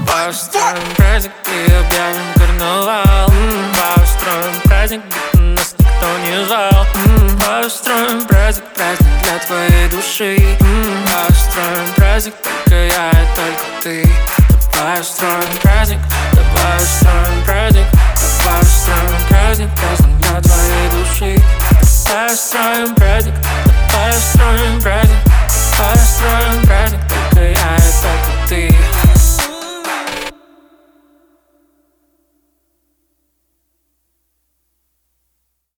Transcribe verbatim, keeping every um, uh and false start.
Давай устроим праздник и объявим карнавал. Давай устроим праздник, будто нас никто не звал. Давай устроим праздник, праздник для твоей души. Давай устроим праздник, только я и только ты. Давай устроим праздник, давай устроим праздник.